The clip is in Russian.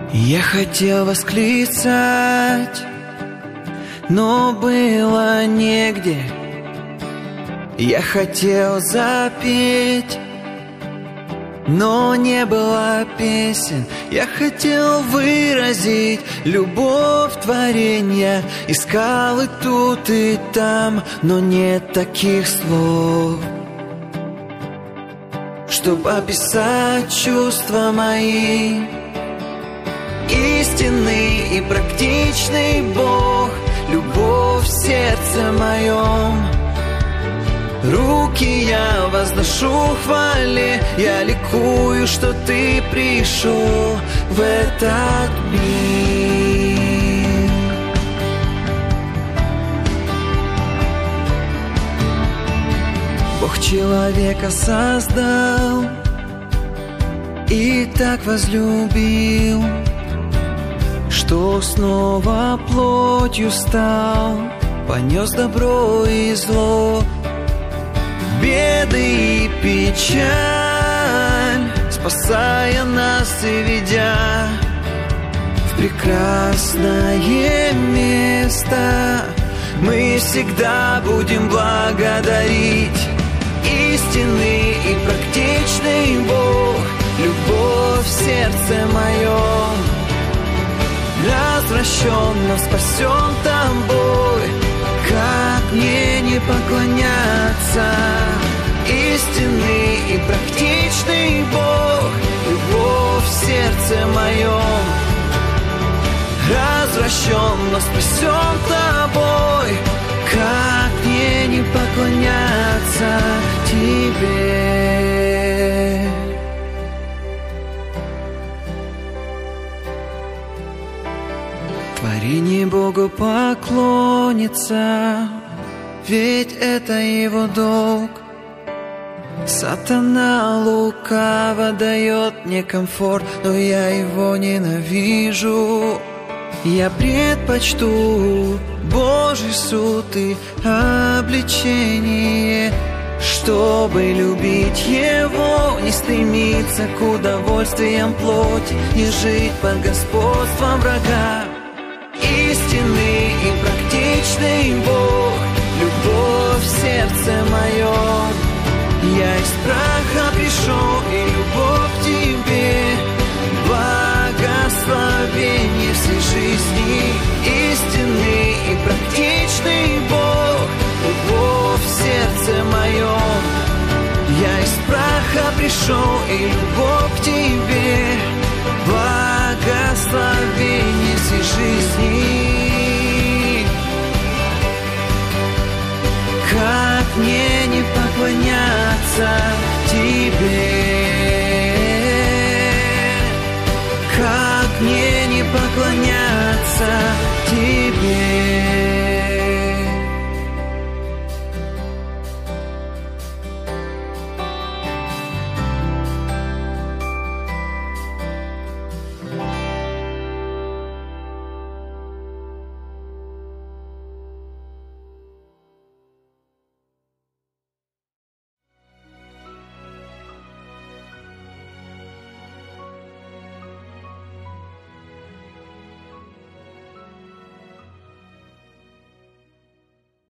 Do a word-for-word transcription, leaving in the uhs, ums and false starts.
Я хотел восклицать, но было негде. Я хотел запеть, но не было песен. Я хотел выразить любовь творения. Искал и тут, и там, но нет таких слов, чтобы описать чувства мои. Истинный и практичный Бог, любовь в сердце моем. Руки я возношу хвале, я ликую, что Ты пришел в этот мир. Бог человека создал и так возлюбил, что снова плотью стал, понес добро и зло, беды и печаль, спасая нас и ведя в прекрасное место. Мы всегда будем благодарить. Истинный и практичный Бог, любовь в сердце моем. Развращен, но спасен тобой, как мне не поклоняться? Истинный и практичный Бог, любовь в сердце моем. Развращен, но спасен тобой, как мне не поклоняться Тебе? Творение Богу поклонится, ведь это Его долг. Сатана лукаво дает мне комфорт, но я его ненавижу. Я предпочту Божий суд и обличение, чтобы любить Его, не стремиться к удовольствиям плоти, не жить под господством врага. Истинный и практичный Бог, любовь в сердце моем. Я из праха пришел, и любовь к Тебе, благословение всей жизни. Истинный и практичный Бог, любовь в сердце моем. Я из праха пришел, и любовь к Тебе, благословение всей жизни. Как мне не поклоняться Тебе?